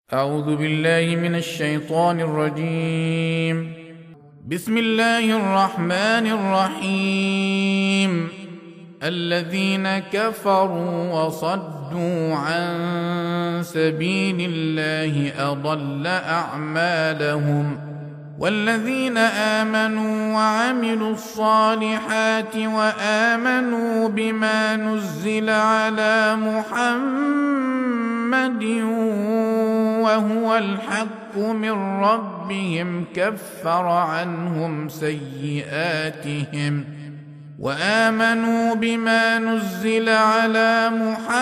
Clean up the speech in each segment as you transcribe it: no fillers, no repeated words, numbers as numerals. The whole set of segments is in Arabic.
أعوذ بالله من الشيطان الرجيم. بسم الله الرحمن الرحيم. الذين كفروا وصدوا عن سبيل الله أضل أعمالهم، والذين آمنوا وعملوا الصالحات وآمنوا بما نزل على محمد وهو الحق من ربهم كفر عنهم سيئاتهم وآمنوا بما نزل على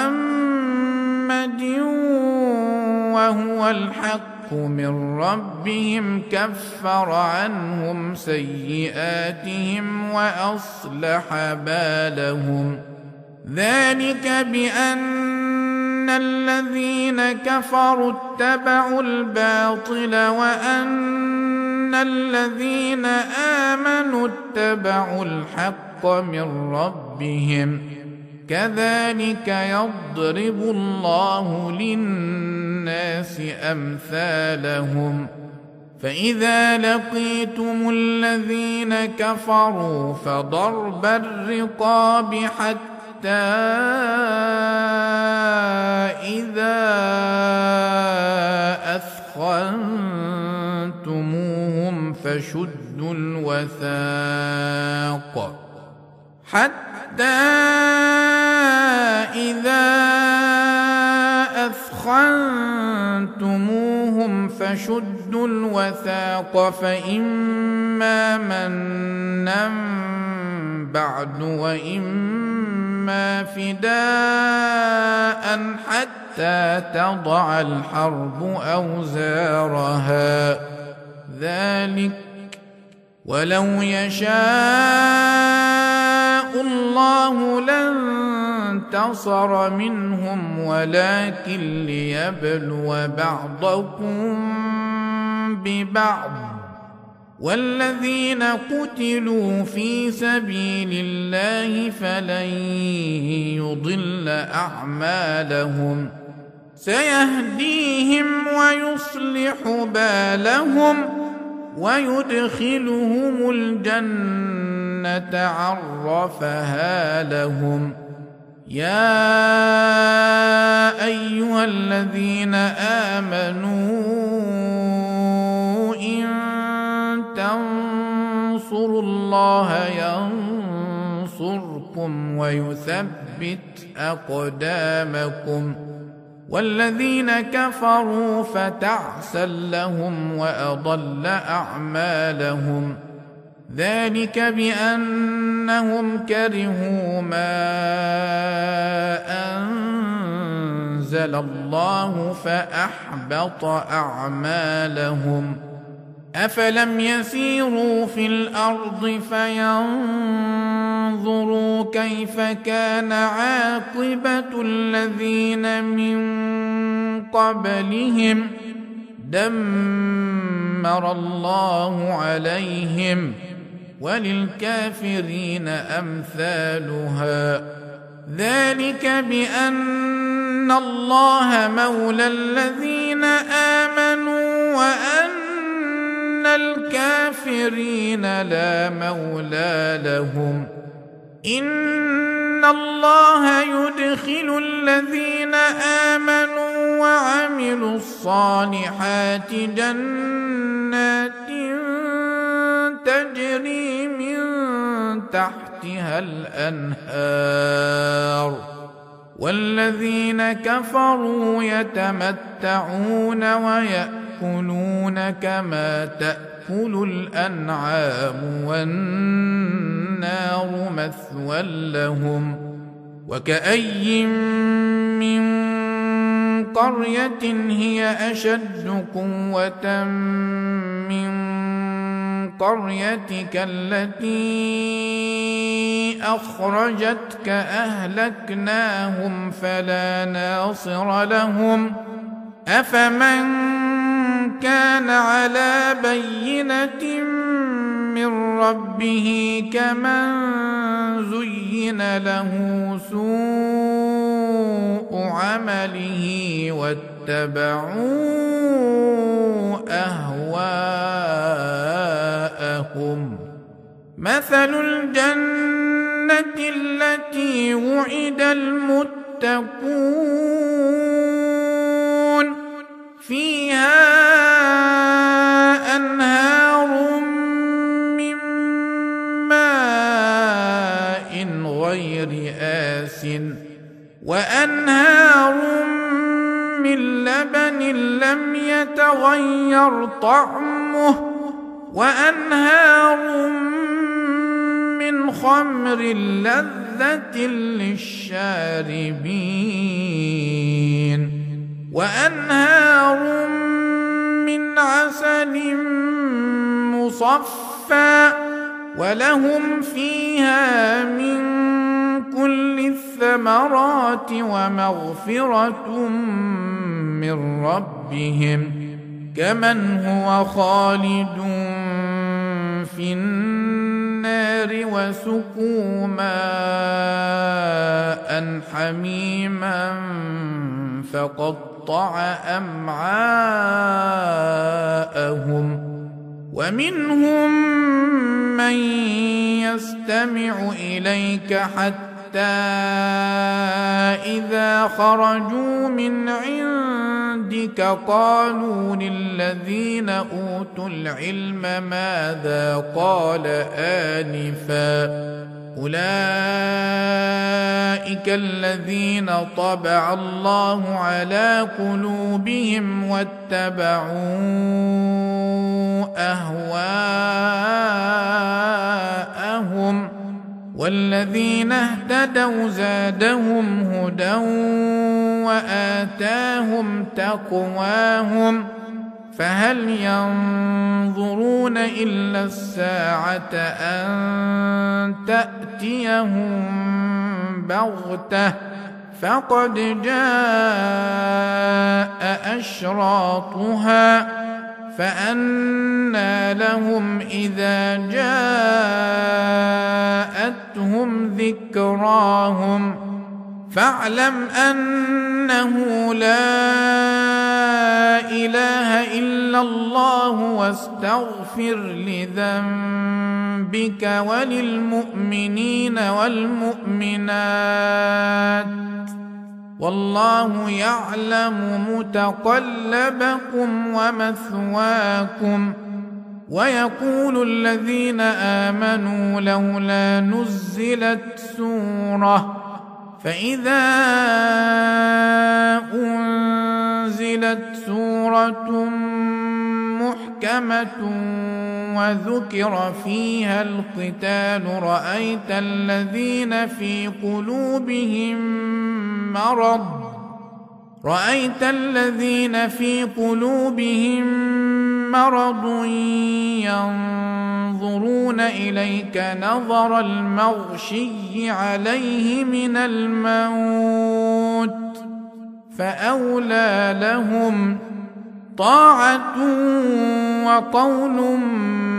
محمد وهو الحق من ربهم كفر عنهم سيئاتهم وأصلح بالهم. ذلك بأن الذين كفروا اتبعوا الباطل وأن الذين آمنوا اتبعوا الحق من ربهم، كذلك يضرب الله للناس أمثالهم. فإذا لقيتم الذين كفروا فضرب الرقاب حتى إذا أثخنتموهم فشدوا الوثاق فإما منا بعد وإما فداء حتى تضع الحرب أوزارها. ذلك ولو يشاء الله لانتصر منهم ولكن ليبلو بعضكم ببعض، والذين قتلوا في سبيل الله فلن يضل أعمالهم، سيهديهم ويصلح بالهم ويدخلهم الجنة عرفها لهم. يا أيها الذين آمنوا إن تنصروا الله ينصركم ويثبت أقدامكم، والذين كفروا فتعسا لهم وأضل أعمالهم. ذلك بأنهم كرهوا ما أنزل الله فأحبط أعمالهم. أفلم يسيروا في الأرض فينظروا كيف كان عاقبة الذين من قبلهم، دمر الله عليهم وللكافرين أمثالها. ذلك بأن الله مولى الذين آمنوا وأن الكافرين لا مولى لهم. إن الله يدخل الذين آمنوا وعملوا الصالحات جنات تجري من تحتها الأنهار، والذين كفروا يتمتعون ويأكلون كما تأكل الأنعام والنار مثوى لهم. وكأي من قرية هي أشد قوة من قريتك التي أخرجتك أهلكناهم فلا ناصر لهم. أفمن كان على بينة من ربه كمن زين له سوء عمله واتبعوا مثل الجنة التي وعد المتقون فيها أنهار من ماء غير آسن وأنهار من لبن لم يتغير طعمه وأنهار من خمر لذة للشاربين وأنهار من عسل مصفى ولهم فيها من كل الثمرات ومغفرة من ربهم كمن هو خالد في النار وسقوا ماء حميما فقطع أمعاءهم ومنهم من يستمع إليك حتى إذا خرجوا من عندك قالوا للذين أوتوا العلم ماذا قال آنفا أولئك الذين طبع الله على قلوبهم واتبعوا أهواءهم والذين اهتدوا زادهم هدى وآتاهم تقواهم فهل ينظرون إلا الساعة أن تأتيهم بغتة فقد جاء أشراطها فأنى لهم إذا جاءتهم ذكراهم فاعلم أنه لا إله إلا الله واستغفر لذنبك وللمؤمنين والمؤمنات والله يعلم متقلبكم ومثواكم ويقول الذين آمنوا لولا نزلت سورة فإذا أنزلت سورة محكمة وذكر فيها القتال رأيت الذين في قلوبهم مرض ينظرون إليك نظر المغشي عليه من الموت فأولى لهم طاعة وقول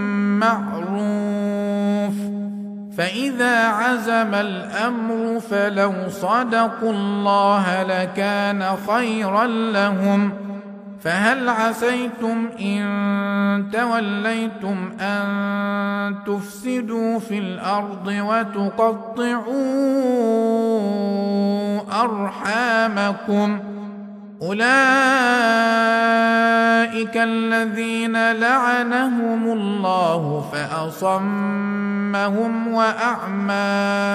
معروف فإذا عزم الأمر فلو صدقوا الله لكان خيرا لهم فهل عسيتم إن توليتم أن تفسدوا في الأرض وتقطعوا أرحامكم أولئك الذين لعنهم الله فأصمهم وأعمى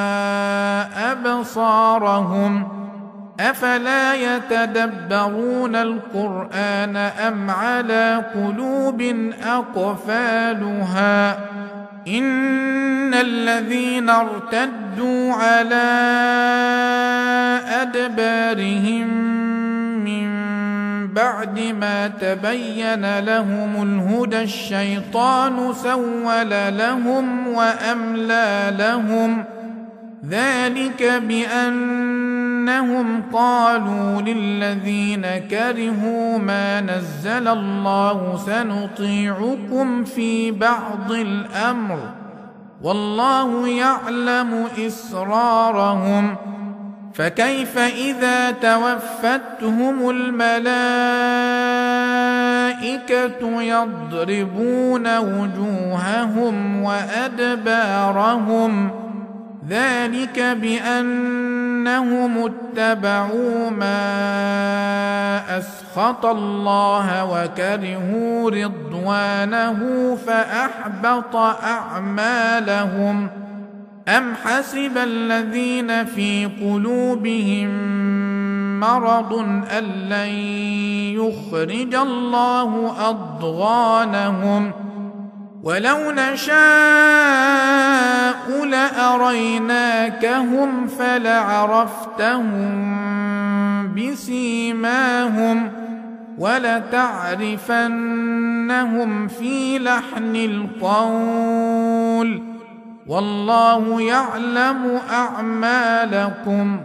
أبصارهم أفلا يتدبرون القرآن أم على قلوب أقفالها إن الذين ارتدوا على أدبارهم من بعد ما تبين لهم الهدى الشيطان سول لهم وأملى لهم ذلك بأنهم قالوا للذين كرهوا ما نزل الله سنطيعكم في بعض الأمر والله يعلم إسرارهم فكيف إذا توفتهم الملائكة الملائكة يضربون وجوههم وأدبارهم ذلك بأنهم اتبعوا ما أسخط الله وكرهوا رضوانه فأحبط أعمالهم. أم حسب الذين في قلوبهم مرض أن لن يخرج الله أضغانهم ولو نشاء لأريناكهم فلعرفتهم بسيماهم ولتعرفنهم في لحن القول والله يعلم أعمالكم.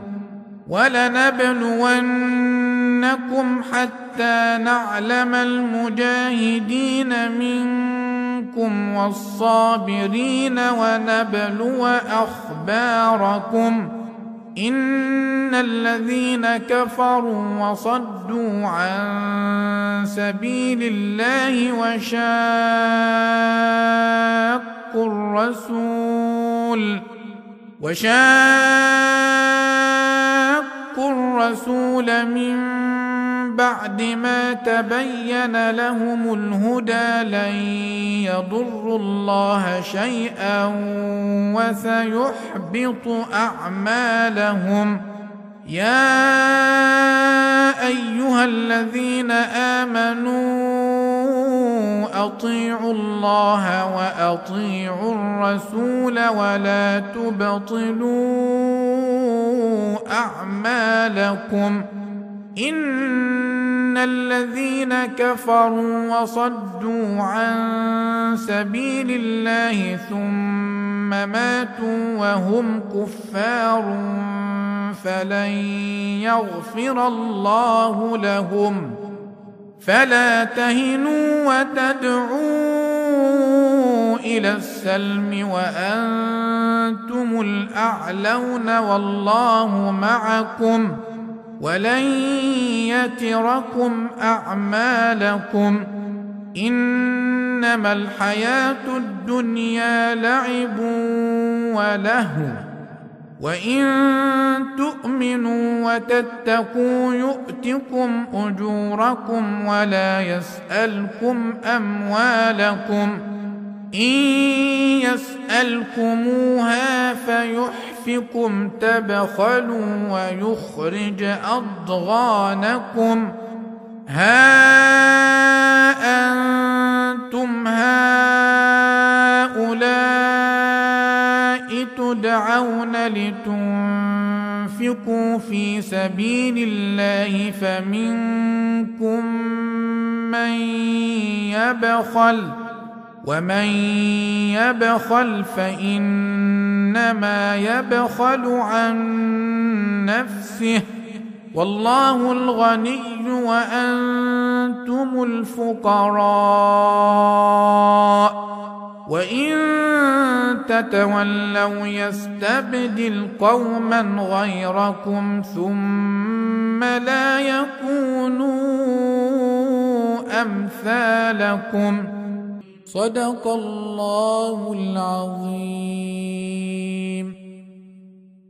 ولنبلونكم حتى نعلم المجاهدين منكم والصابرين ونبلو أخباركم. إن الذين كفروا وصدوا عن سبيل الله وشاقوا الرسول من بعد ما تبين لهم الهدى لن يضروا الله شيئا وسيحبط أعمالهم. يا أيها الذين آمنوا أطيعوا الله وأطيعوا الرسول ولا تبطلوا أعمالكم. إن الذين كفروا وصدوا عن سبيل الله ثم ماتوا وهم كفار فلن يغفر الله لهم. فلا تهنوا وتدعوا إلى السلم وأنتم الأعلون والله معكم ولن يتركم أعمالكم. إنما الحياة الدنيا لعب ولهو وإن تؤمنوا وتتقوا يؤتكم أجوركم ولا يسألكم أموالكم. إن يسألكموها فيحفكم تبخلوا ويخرج أضغانكم. ها أنتم هؤلاء تدعون لتنفقوا في سبيل الله فمنكم من يبخل ومن يبخل فإنما يبخل عن نفسه والله الغني وأنتم الفقراء وإن تتولوا يستبدل قوما غيركم ثم لا يكونوا أمثالكم. صدق الله العظيم.